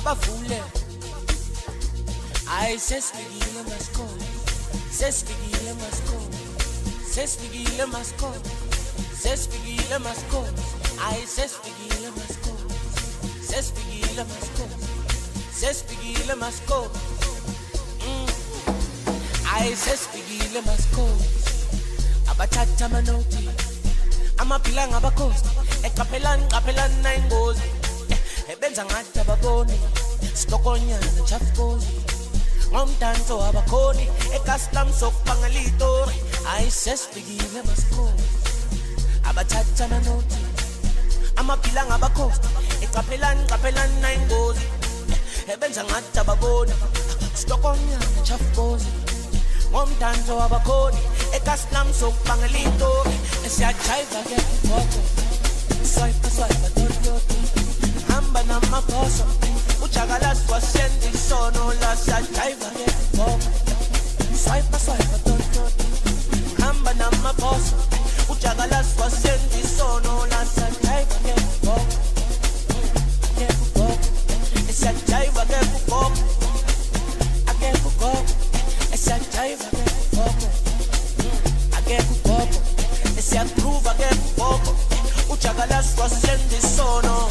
bavule ay sesifikile maskole sesifikile maskole sesifikile maskole sesifikile maskole ay sesifikile maskole sesifikile maskole sesifikile maskole ay sesifikile maskole abathatha amanoti amaphila ngabakhosi eqaphelani na ingozi ebenza ngathi ababoni sitokonyana chafukozi ngomdanso abakhoni ecustom sokubangela itori ayi sesifikile maskole abathatha amanoti amaphila ngabakhosi eqaphelani na ingozi ebenza ngathi ababoni sitokonyana chafukozi ngomdanso abakhoni ecustom sokubangela itori esiyajiva ke kugogo swipe dododo hamba namakoso ujakalasi wasendi sono la siyajiva ke kugogo swipe dododo hamba namakoso ujakalasi wasendi sono la siyajiva ke kugogo siyajiva ke kugogo ake kugogo siyajiva ke kugogo ake kugogo siyaprove ake kugogo ujakalasi wasendi sono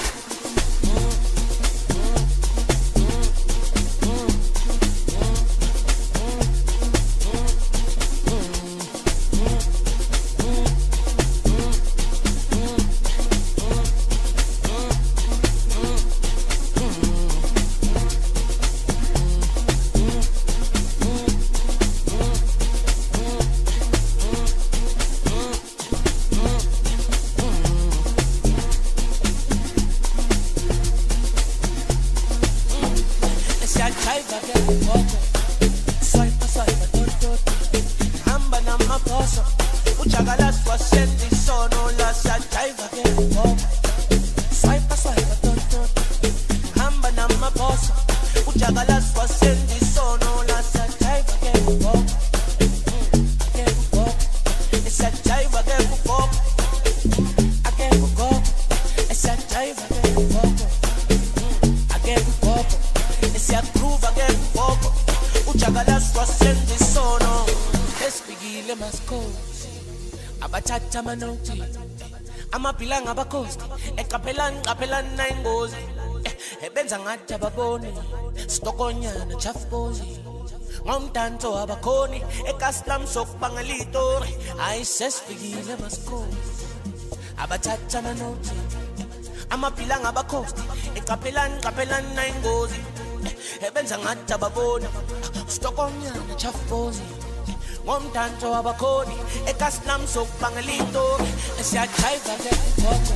amaphila ngabakhosi eqaphelani na ingozi ebenza ngathi ababoni sitokonyana chafukozi ngomdanso abakhoni ecustom sokubangela itori ayi sesifikile maskole abathatha amanoti amaphila ngabakhosi eqaphelani na ingozi ebenza ngathi ababoni sitokonyana chafukozi ngomdanso abakhoni ecustom sokubangela itori esiyajiva ke kugogo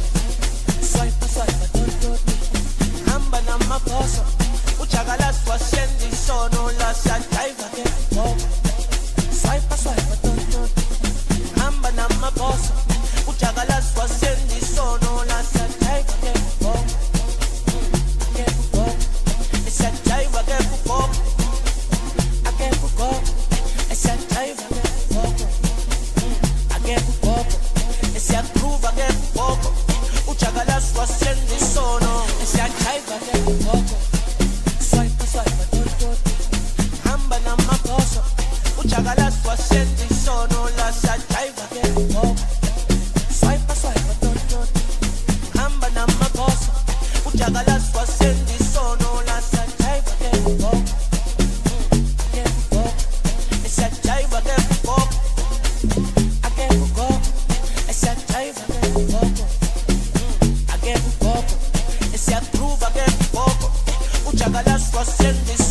swipe dododo hamba namakoso ujakalasi wasendi sono la siyajiva ke kugogo swipe dododo hamba namakoso ujakalasi wasendi sono la siyajiva ke kugogo siyajiva ke kugogo ake kugogo siyajiva ke kugogo ake kugogo siyaprove ake kugogo ujakalasi wasendi sono siyajiva ke kugogo swipe dododo hamba namakoso ujakalasi wasendi sono la siyajiva ke kugogo swipe dododo hamba namakoso ujakalasi wasendi sono la siyajiva ke kugogo siyajiva ke kugogo ake kugogo siyajiva ke kugogo ake kugogo siyaprove ake kugogo ujakalasi wasendi